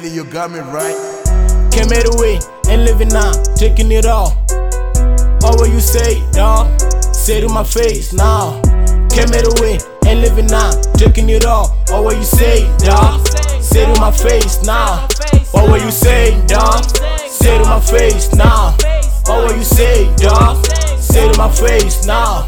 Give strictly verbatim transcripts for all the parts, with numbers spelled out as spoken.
lady, you got me right. Came here away and living now, taking it all. All what you say, dawg, say to my face now. Came here away and living now, taking it all. All what you say, dawg, say to my face now. All what you say, dawg, say to my face now. All what you say, dawg, say to my face now.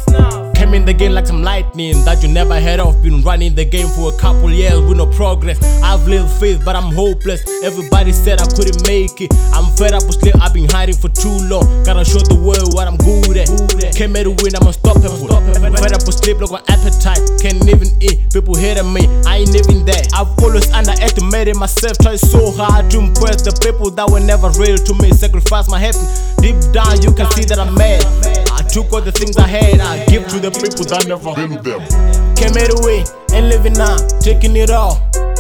Came in the game like some lightning that you never heard of. Been running the game for a couple years with no progress. I've little faith but I'm hopeless. Everybody said I couldn't make it. I'm fed up with sleep, I've been hiding for too long. Gotta show the world what I'm good at. Came here to win, I'm unstoppable. Fed up with sleep, look my appetite. Can't even eat, people hating me, I ain't even there. I've always underestimated myself, tried so hard to impress the people that were never real to me. Sacrifice my happiness, deep down you can see that I'm mad. I took all the things I had, I give to the people that never been them. Came here away and living now, taking it all.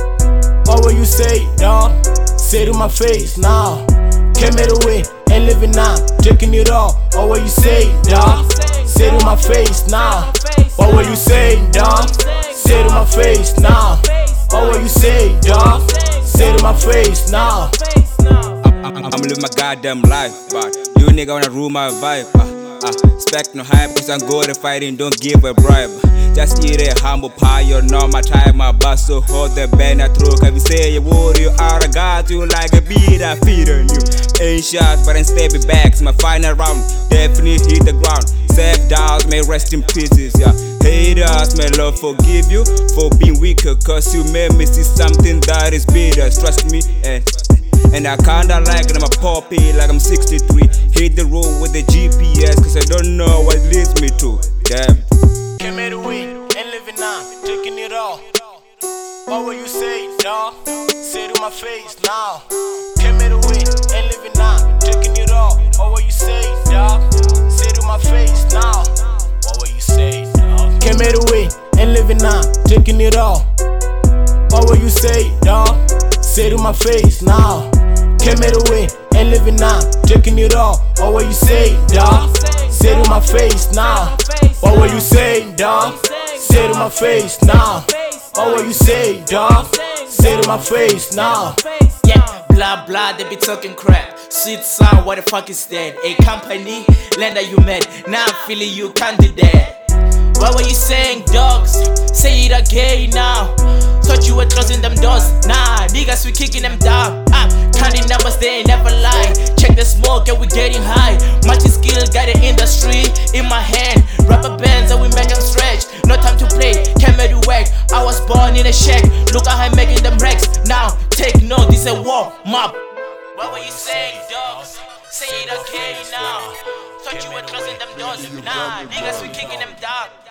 All what you say, dawg, say to my face now. Came here away and living now, taking it all. All what you say, dawg, say to my face now. All what you say, dawg, say to my face now. All what you say, dawg, say to my face now. I'm, I'm living my goddamn life, but you nigga wanna rule my vibe. Uh. Uh, expect no hype, cause I'm good at fighting, don't give a bribe. Just eat a humble pie, you know my time, my bus, so hold the banner through. Can we say you would, you are a god, you like a beat, I feed on you. Ain't shots, but I'm stepping back, it's my final round, definitely hit the ground. Safe dogs may rest in pieces, yeah. Haters may love forgive you for being weaker, cause you made me see something that is bitter, trust me, eh. And I kinda like it, I'm a poppy like I'm sixty-three. Hit the road with the G P S, cause I don't know what it leads me to. Damn. Came here to win and living now, taking it all. What will you say, dawg? Say to my face now. Came here to win and living now, taking it all. What will you say, dawg? Say to my face now. What will you say, dawg? Came here to win and living now, taking it all. What will you say, dawg? Say to my face now. Came here to win and living now, taking it all. What will you say, dawg? Say to my face now. What will you say, dawg? Say to my face now. What will you say, dawg? Say to my face now. Yeah, blah blah, they be talking crap. Sweet sound, what the fuck is that? A company, lender you met. Now I'm feeling you can't do that. What were you saying, dogs? Say it again now. Thought you were closing them doors. Nah, niggas we kicking them down. Ah, counting numbers, they ain't never lie. Check the smoke and we getting high. Multi-skill, got the industry in my hand. Rubber bands and we make them stretch. No time to play, came here to work. I was born in a shack. Look at how I'm making them wrecks. Now, take note, this a war map. What were you saying, dogs? Say it again now. Thought you were closing them doors. Nah, niggas we kicking them down.